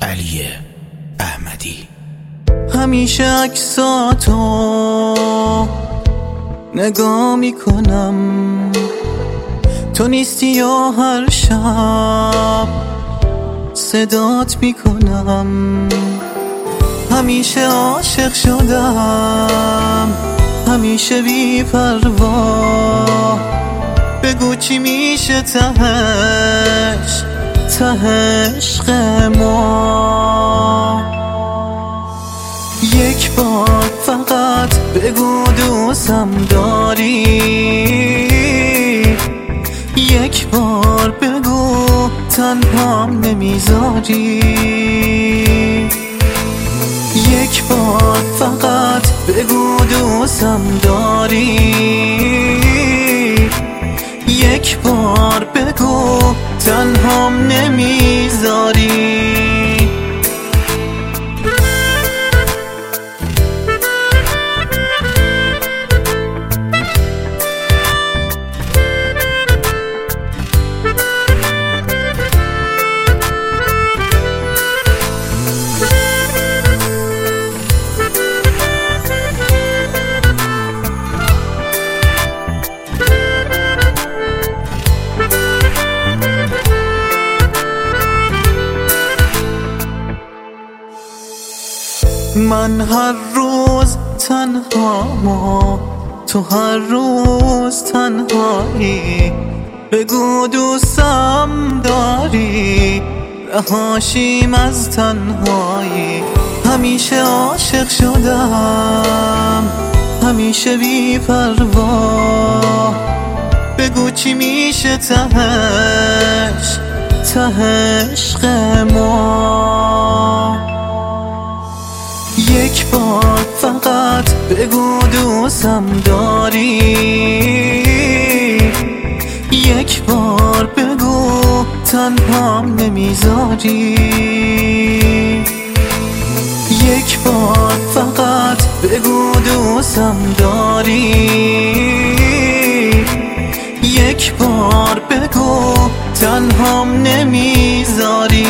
علی احمدی. همیشه عکساتو نگاه میکنم، تو نیستی یا هر شب صدات میکنم. همیشه عاشق شدم، همیشه بی پروا، بگو چی میشه تهش عشق ما. یک بار فقط بگو دوستم داری، یک بار بگو تنهام نمیذاری، یک بار فقط بگو دوستم داری، یک بار بگو تنهام نمیذاری. من هر روز تنها، تو هر روز تنهایی، بگو دوستم داری، رهاشیم از تنهایی. همیشه عاشق شدم، همیشه بی پروا، بگو چی میشه تهش عشق ما. یک بار فقط بگو دوستم داری، یک بار بگو تنهام نمیذاری، یک بار فقط بگو دوستم داری، یک بار بگو تنهام نمیذاری.